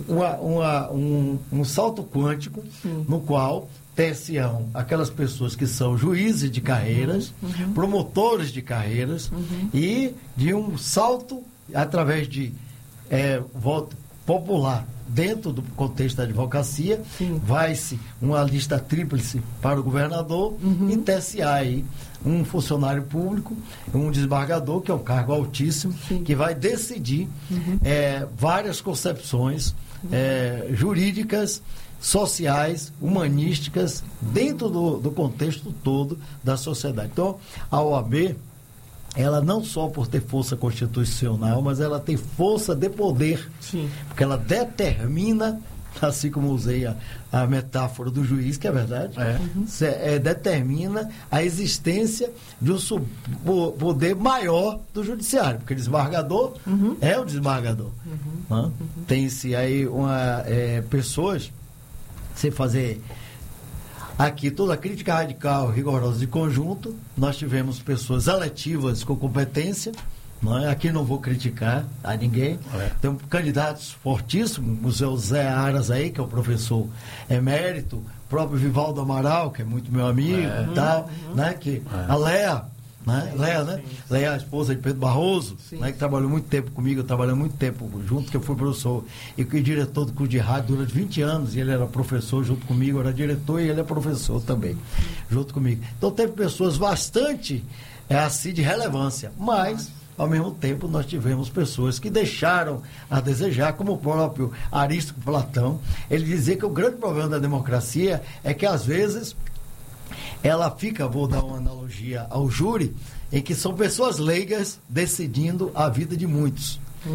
um salto quântico, no qual teciam aquelas pessoas que são juízes de carreiras, promotores de carreiras, e de um salto através de voto popular dentro do contexto da advocacia, vai-se uma lista tríplice para o governador e tece aí um funcionário público, um desembargador, que é um cargo altíssimo, que vai decidir várias concepções jurídicas, sociais, humanísticas, dentro do contexto todo da sociedade. Então, a OAB, ela não só por ter força constitucional, mas ela tem força de poder. Sim. Porque ela determina, assim como usei a metáfora do juiz, que é verdade, determina a existência de um poder maior do judiciário, porque o desembargador é o desembargador. Tem-se aí pessoas, sem fazer aqui toda a crítica radical, rigorosa de conjunto, nós tivemos pessoas eletivas com competência, aqui não vou criticar a ninguém, temos candidatos fortíssimos, o Zé Aras aí, que é o professor emérito, o próprio Vivaldo Amaral, que é muito meu amigo e tal, a Léa, Léa, a esposa de Pedro Barroso, que trabalhou muito tempo comigo, eu trabalhei muito tempo junto, que eu fui professor e diretor do curso de rádio durante 20 anos, e ele era professor junto comigo, eu era diretor e ele é professor também, junto comigo. Então teve pessoas bastante assim de relevância, mas ao mesmo tempo nós tivemos pessoas que deixaram a desejar, como o próprio Aristóteles Platão. Ele dizia que o grande problema da democracia é que às vezes ela fica, vou dar uma analogia ao júri, em que são pessoas leigas decidindo a vida de muitos.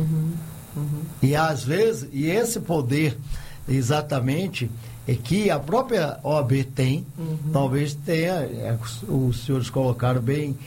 E às vezes, e esse poder exatamente que a própria OAB tem, talvez tenha, os senhores colocaram bem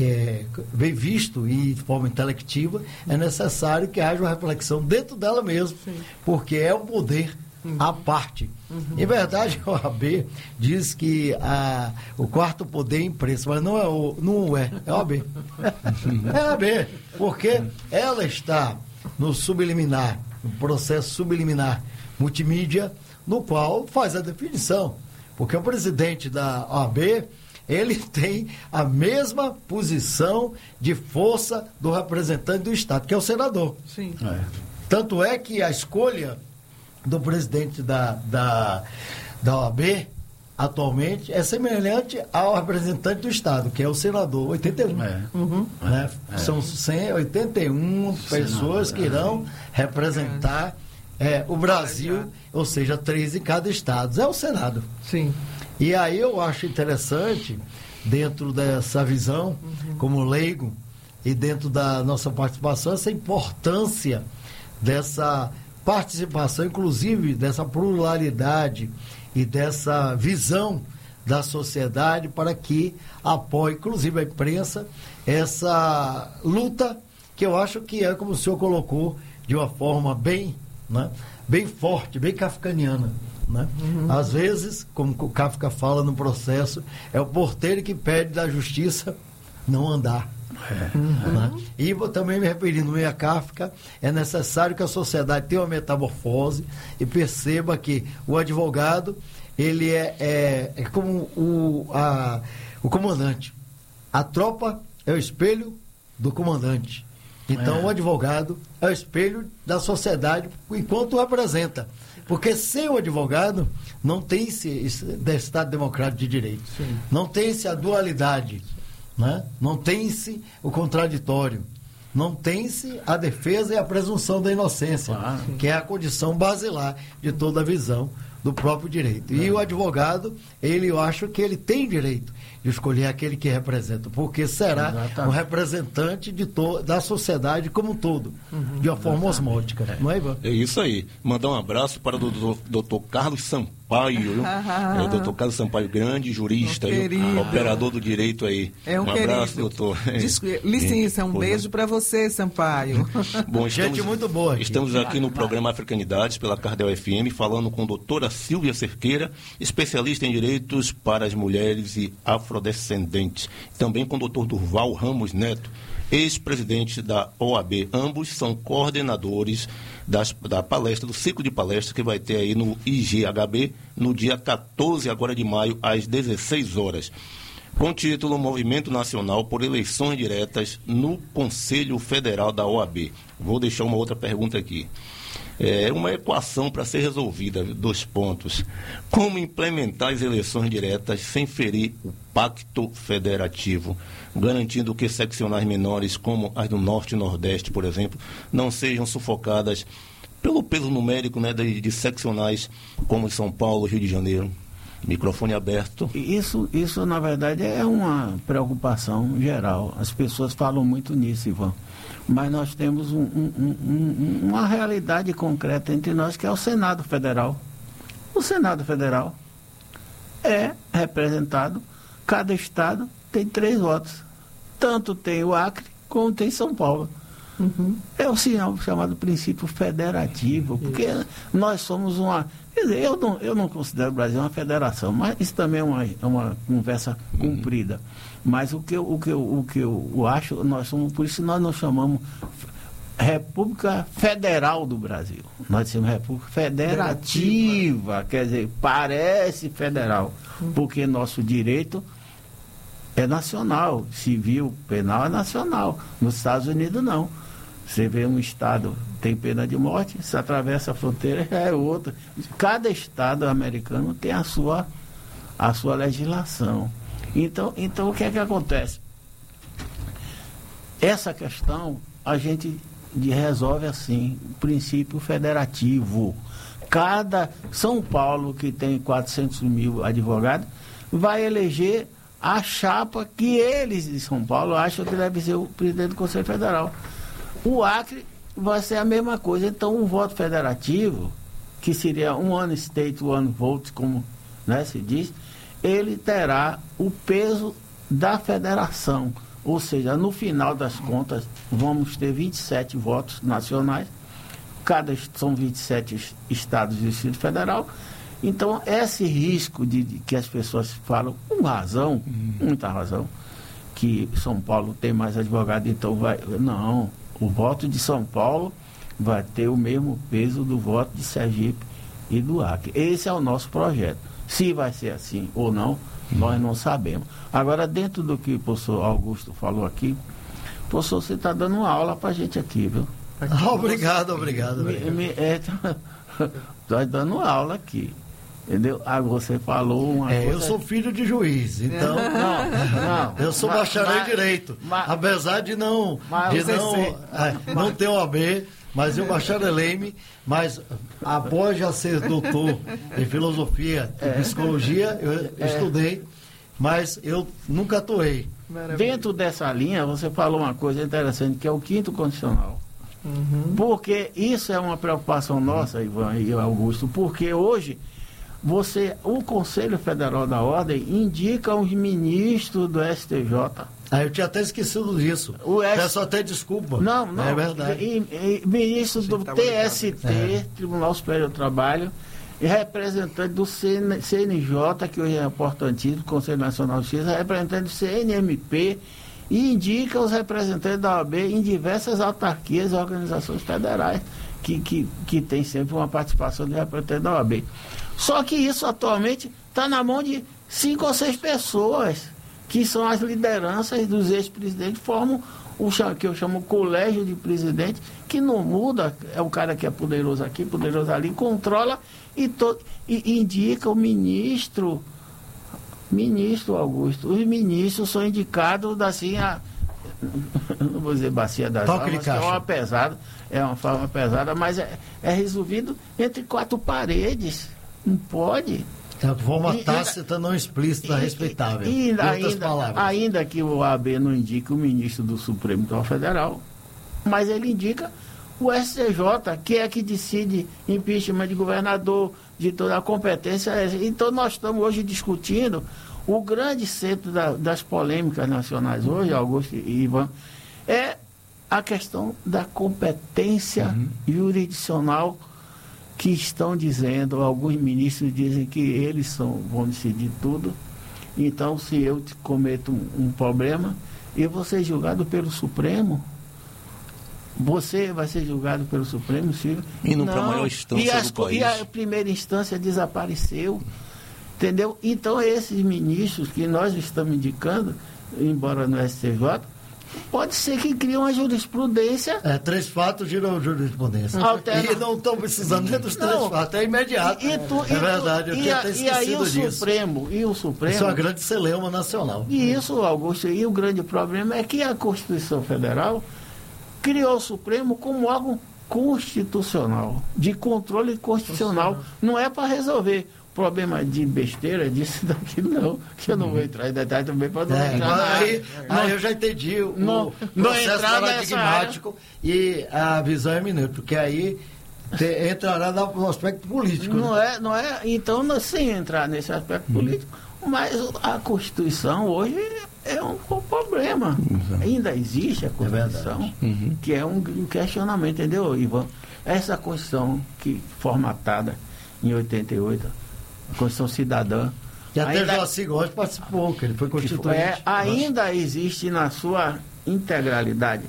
visto e de forma intelectiva, é necessário que haja uma reflexão dentro dela mesmo, porque é um poder à parte. Em verdade, a OAB diz que o quarto poder é a imprensa, mas não é a OAB. É a OAB, porque ela está no subliminar, no processo subliminar multimídia, no qual faz a definição. Porque o presidente da OAB, ele tem a mesma posição de força do representante do Estado, que é o senador. Sim. Tanto é que a escolha do presidente da OAB atualmente é semelhante ao representante do Estado, que é o senador, 81. São 181 pessoas que irão representar o Brasil, ou seja, 3 em cada estado. É o Senado. Sim. E aí eu acho interessante, dentro dessa visão, como leigo, e dentro da nossa participação, essa importância dessa participação, inclusive dessa pluralidade e dessa visão da sociedade, para que apoie, inclusive a imprensa, essa luta que eu acho que é, como o senhor colocou, de uma forma bem forte, bem kafkaniana. Às vezes, como o Kafka fala no processo, é o porteiro que pede da justiça não andar. E também me referindo a Kafka, é necessário que a sociedade tenha uma metamorfose e perceba que o advogado, ele é como o comandante. A tropa é o espelho do comandante. Então o advogado é o espelho da sociedade enquanto o representa. Porque sem o advogado não tem-se Estado democrático de direito. Sim. Não tem-se a dualidade, né? Não tem-se o contraditório. Não tem-se a defesa e a presunção da inocência, que é a condição basilar de toda a visão do próprio direito. E o advogado, eu acho que ele tem direito de escolher aquele que representa, porque será um representante da sociedade como um todo, de uma forma osmótica. Não é, Ivan? É isso aí. Mandar um abraço para o doutor Carlos Sampaio. O doutor Carlos Sampaio, grande jurista, operador do direito aí. Um abraço, doutor. Licença, um beijo para você, Sampaio. Bom, gente muito boa. Estamos aqui no programa Africanidades, pela Cardel FM, falando com a doutora Silvia Cerqueira, especialista em direitos para as mulheres e afrodescendentes. Também com o doutor Durval Ramos Neto, ex-presidente da OAB. Ambos são coordenadores da palestra, do ciclo de palestras que vai ter aí no IGHB no dia 14 agora de maio, às 16 horas. Com o título Movimento Nacional por Eleições Diretas no Conselho Federal da OAB. Vou deixar uma outra pergunta aqui. É uma equação para ser resolvida, 2 pontos. Como implementar as eleições diretas sem ferir o pacto federativo, garantindo que seccionais menores, como as do Norte e Nordeste, por exemplo, não sejam sufocadas pelo peso numérico, né, de seccionais como São Paulo, Rio de Janeiro? Microfone aberto. Isso, na verdade, é uma preocupação geral. As pessoas falam muito nisso, Ivan. Mas nós temos uma realidade concreta entre nós, que é o Senado Federal. O Senado Federal é representado, cada estado tem 3 votos. Tanto tem o Acre, como tem São Paulo. É o chamado princípio federativo, porque nós somos uma... Quer dizer, eu não considero o Brasil uma federação, mas isso também é uma conversa comprida. Mas o que eu acho, nós somos, por isso nós nos chamamos República Federal do Brasil. Nós somos República Federativa, quer dizer, parece federal, porque nosso direito é nacional, civil, penal é nacional. Nos Estados Unidos não. Você vê um estado tem pena de morte, se atravessa a fronteira já é outro. Cada estado americano tem a sua legislação. Então o que é que acontece? Essa questão a gente resolve assim, o princípio federativo. Cada São Paulo, que tem 400 mil advogados, vai eleger a chapa que eles de São Paulo acham que deve ser o presidente do Conselho Federal. O Acre vai ser a mesma coisa. Então, o voto federativo, que seria um one state, one vote, como, né, se diz, ele terá o peso da federação. Ou seja, no final das contas, vamos ter 27 votos nacionais, são 27 estados do Distrito Federal. Então, esse risco de que as pessoas falam, com razão, muita razão, que São Paulo tem mais advogado, então vai... Não, o voto de São Paulo vai ter o mesmo peso do voto de Sergipe e do Acre. Esse é o nosso projeto. Se vai ser assim ou não, nós não sabemos. Agora, dentro do que o professor Augusto falou aqui, professor, você está dando uma aula para a gente aqui, viu? Obrigado. Estou dando aula aqui. Entendeu? Aí você falou uma coisa... Eu sou filho de juiz, então... Não, eu sou bacharel em Direito. Apesar de não ter OAB, mas eu bacharelei-me, mas após já ser doutor em Filosofia e Psicologia, eu estudei, mas eu nunca atuei. Dentro dessa linha, você falou uma coisa interessante, que é o 5º condicional. Porque isso é uma preocupação nossa, Ivan e Augusto, porque hoje... o Conselho Federal da Ordem indica os ministros do STJ. Eu tinha até esquecido disso. Peço até desculpa. Não. É verdade. Ministro do TST, Tribunal Superior do Trabalho, e representante do CNJ, que hoje é importantíssimo, Conselho Nacional de Justiça, representante do CNMP, e indica os representantes da OAB em diversas autarquias e organizações federais, que tem sempre uma participação de representante da OAB. Só que isso atualmente está na mão de 5 ou 6 pessoas. que são as lideranças dos ex-presidentes, formam o que eu chamo colégio de presidente, que não muda, é o cara que é poderoso aqui, poderoso ali, controla e indica o ministro Augusto. Os ministros são indicados assim, não vou dizer bacia das almas, é uma forma pesada, mas é resolvido entre quatro paredes. Não pode. É uma forma tácita, não explícita, respeitável. Ainda que o AB não indique o ministro do Supremo Tribunal Federal, mas ele indica o STJ, que é que decide impeachment de governador, de toda a competência. Então nós estamos hoje discutindo o grande centro das polêmicas nacionais hoje, Augusto e Ivan, é a questão da competência jurisdicional, que estão dizendo, alguns ministros dizem que eles vão decidir tudo. Então, se eu cometo um problema, eu vou ser julgado pelo Supremo. Você vai ser julgado pelo Supremo, Silvio? Indo para a maior instância do país. E a primeira instância desapareceu. Entendeu? Então, esses ministros que nós estamos indicando, embora no STJ, pode ser que crie uma jurisprudência. 3 fatos giram jurisprudência. E não estão precisando nem dos 3 fatos, é imediato. É verdade, eu tinha até esquecido disso. O Supremo. Isso é uma grande celeuma nacional. E isso, Augusto, e o grande problema é que a Constituição Federal criou o Supremo como órgão constitucional, de controle constitucional. Não é para resolver problema de besteira, disso daqui não, que eu não vou entrar em detalhe também para não entrar aí eu já entendi o processo paradigmático e a visão eminente, porque aí entrará no aspecto político. Não é, então, sem entrar nesse aspecto político, mas a Constituição hoje é um problema. Ainda existe a Constituição, que é um questionamento, entendeu, Ivan? Essa Constituição que formatada em 88, a Constituição Cidadã. E até Joaci Góes participou, que ele foi constituinte. Ainda existe na sua integralidade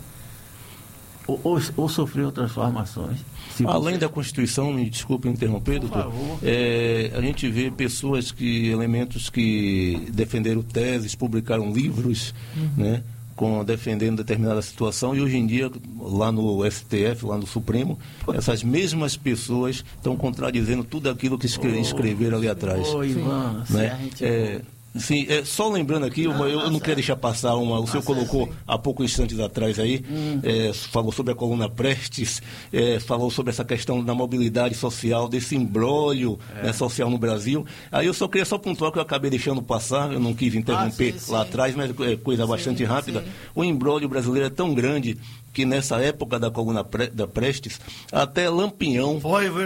ou sofreu transformações. Além da Constituição, me desculpe interromper, doutor, a gente vê elementos que defenderam teses, publicaram livros, né, defendendo determinada situação, e hoje em dia, lá no STF, lá no Supremo, essas mesmas pessoas estão contradizendo tudo aquilo que escreveram ali atrás. Ivan, né? Sim, só lembrando aqui, eu não quero deixar passar o senhor colocou há poucos instantes atrás aí, falou sobre a coluna Prestes, falou sobre essa questão da mobilidade social, desse imbróglio social no Brasil. Aí eu só queria pontuar que eu acabei deixando passar, eu não quis interromper lá atrás, mas é coisa bastante rápida. O imbróglio brasileiro é tão grande que nessa época da coluna da Prestes, até Lampião...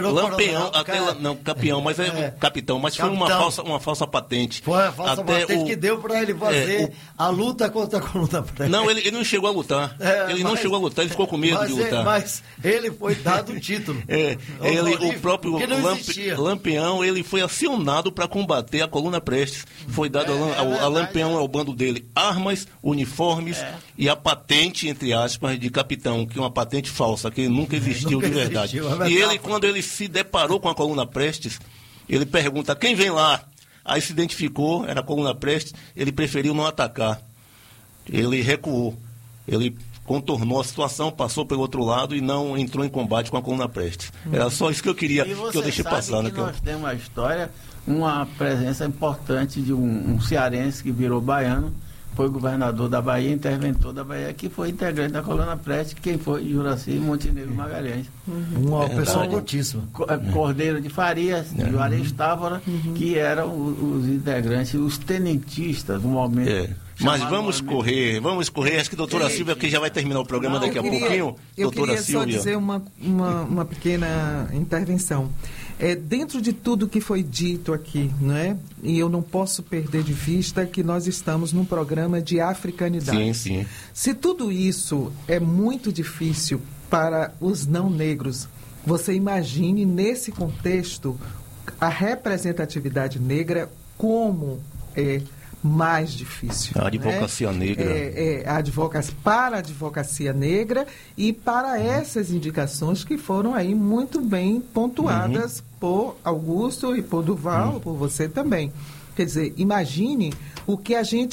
Campeão, mas capitão, mas foi uma falsa patente. Foi a falsa patente que deu para ele fazer a luta contra a coluna Prestes. Não, ele não chegou a lutar. Não chegou a lutar, ele ficou com medo de lutar. Mas ele foi dado o título. O próprio Lampião, ele foi acionado para combater a coluna Prestes. Foi dado a Lampião, ao bando dele, armas, uniformes e a patente, entre aspas, de capitão, que é uma patente falsa, que nunca existiu de verdade. E ele, quando ele se deparou com a coluna Prestes, ele pergunta, quem vem lá? Aí se identificou, era a coluna Prestes, ele preferiu não atacar. Ele recuou. Ele contornou a situação, passou pelo outro lado e não entrou em combate com a coluna Prestes. Era só isso que eu queria, que eu deixei passar. Nós temos uma história, uma presença importante de um cearense que virou baiano, foi governador da Bahia, interventor da Bahia, que foi integrante da coluna Prestes, quem foi Juraci Montenegro Magalhães. Uma pessoa notíssima. Cordeiro de Farias, Juarez Távora, que eram os integrantes, os tenentistas, no momento. Mas vamos correr, acho que a doutora Silvia aqui já vai terminar o programa daqui a pouquinho. Eu queria só dizer uma pequena intervenção. Dentro de tudo que foi dito aqui, não é? E eu não posso perder de vista que nós estamos num programa de africanidade. Sim, sim. Se tudo isso é muito difícil para os não negros, você imagine nesse contexto a representatividade negra como é mais difícil. A advocacia negra. Para a advocacia negra e para essas indicações que foram aí muito bem pontuadas por Augusto e por Durval, por você também. Quer dizer, imagine o que a gente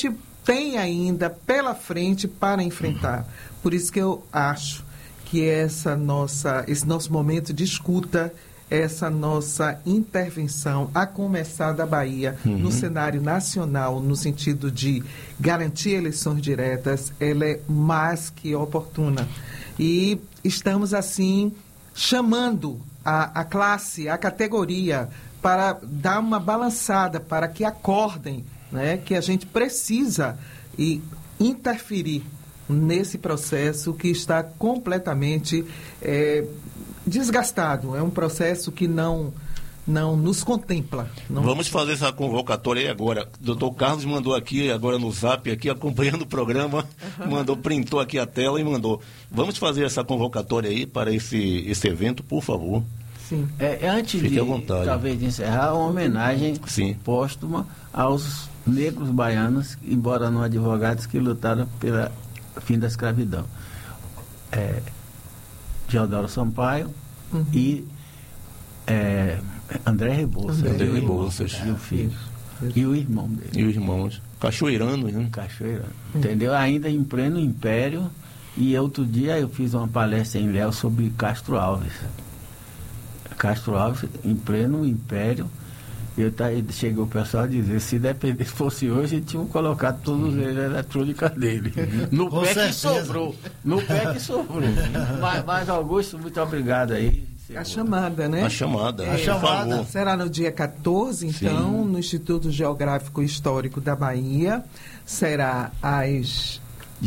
tem ainda pela frente para enfrentar. Por isso que eu acho que esse nosso momento de escuta, essa nossa intervenção, a começar da Bahia, no cenário nacional, no sentido de garantir eleições diretas, ela é mais que oportuna. E estamos, assim, chamando a classe, a categoria, para dar uma balançada, para que acordem, né, que a gente precisa interferir nesse processo que está completamente desgastado. É um processo que não nos contempla. Vamos fazer essa convocatória aí agora. O doutor Carlos mandou aqui, agora no Zap, aqui acompanhando o programa, printou aqui a tela e mandou. Vamos fazer essa convocatória aí para esse evento, por favor. Sim. Antes de, talvez, de encerrar, uma homenagem póstuma aos negros baianos, embora não advogados, que lutaram pelo fim da escravidão. Deodoro Sampaio e André Rebouças. E o filho. E o irmão dele. E os irmãos. Cachoeiranos, né? Cachoeirano. Entendeu? Ainda em pleno império. E outro dia eu fiz uma palestra em Léo sobre Castro Alves. Castro Alves, em pleno império. Chegou o pessoal a dizer, se dependesse fosse hoje, tinham colocado todos eles eletrônicas dele. No pé que sobrou. Mas Augusto, muito obrigado aí. A chamada, né? A chamada. Será no dia 14, então, no Instituto Geográfico Histórico da Bahia. Será às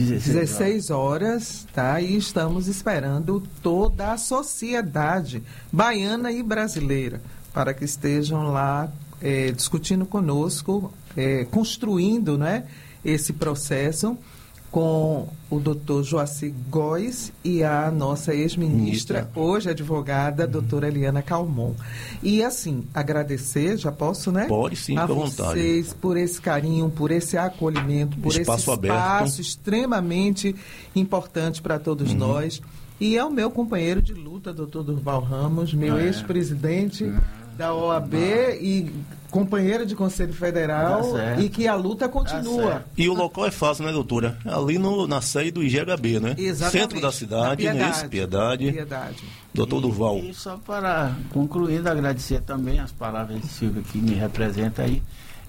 16 horas, tá? E estamos esperando toda a sociedade baiana e brasileira para que estejam lá discutindo conosco, construindo, né, esse processo com o doutor Joaci Góes e a nossa ex-ministra, hoje advogada, doutora Eliana Calmon. E assim, agradecer, já posso, né? Pode sim, a com vontade. Vocês por esse carinho, por esse acolhimento, por esse espaço extremamente importante para todos nós. E é o meu companheiro de luta, doutor Durval Ramos, meu ex-presidente da OAB e companheiro de Conselho Federal, e que a luta continua. E o local é fácil, né, doutora? Ali na sede do IGHB, né? Exatamente. Centro da cidade, Piedade. Doutor Durval. E só para concluir, agradecer também as palavras de Silvia que me representa aí,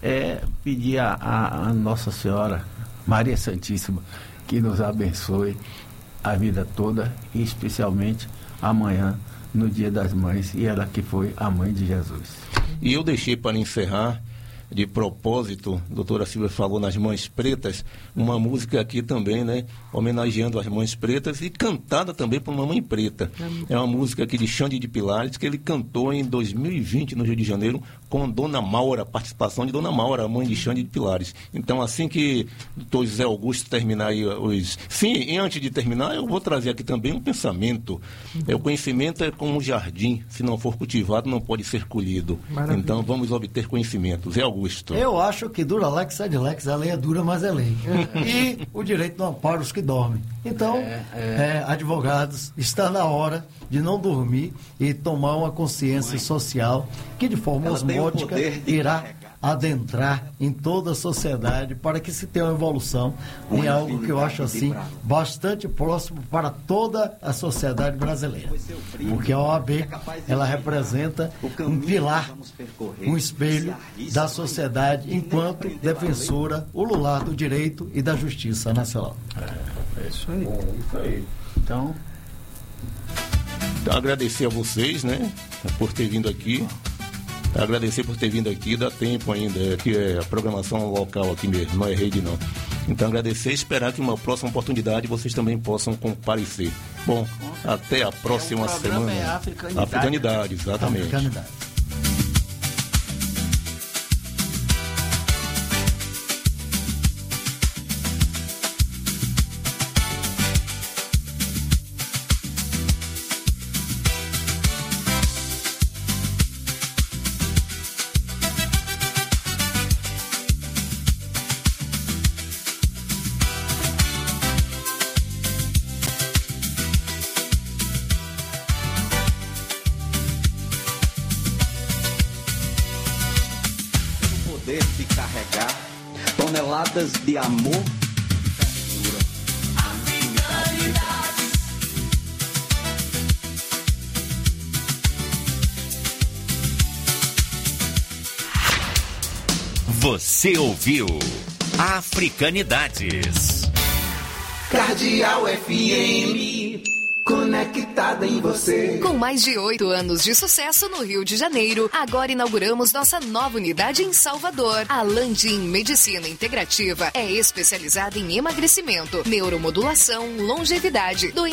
pedir a Nossa Senhora, Maria Santíssima, que nos abençoe a vida toda e especialmente amanhã, no Dia das Mães, e ela que foi a mãe de Jesus. E eu deixei para encerrar, de propósito, a doutora Silvia falou nas Mães Pretas, uma música aqui também, né, homenageando as Mães Pretas e cantada também por uma mãe preta. É uma música aqui de Xande de Pilares, que ele cantou em 2020 no Rio de Janeiro com Dona Maura, participação de Dona Maura, a mãe de Xande de Pilares. Então, assim que o doutor José Augusto terminar aí Sim, e antes de terminar, eu vou trazer aqui também um pensamento. O conhecimento é como um jardim, se não for cultivado, não pode ser colhido. Maravilha. Então, vamos obter conhecimento. Zé Augusto. Eu acho que dura lex, sed lex, a lei é dura, mas é lei. E o direito não ampara os que dormem. Então, advogados, está na hora de não dormir e tomar uma consciência social que de forma osmótica irá adentrar em toda a sociedade para que se tenha uma evolução em algo que eu acho assim bastante próximo para toda a sociedade brasileira, porque a OAB ela representa um pilar, um espelho da sociedade enquanto defensora ulular do direito e da justiça nacional. É isso aí. Então, agradecer a vocês, né, por ter vindo aqui. Agradecer por ter vindo aqui, dá tempo ainda, que é a programação local aqui mesmo, não é rede não. Então agradecer e esperar que uma próxima oportunidade vocês também possam comparecer. Bom, até a próxima semana. Africanidade, exatamente. Africanidade. baladas de amor. Você ouviu Africanidades. Cardeal FM, conectada em você. Com mais de 8 anos de sucesso no Rio de Janeiro, agora inauguramos nossa nova unidade em Salvador. A Landim Medicina Integrativa é especializada em emagrecimento, neuromodulação, longevidade,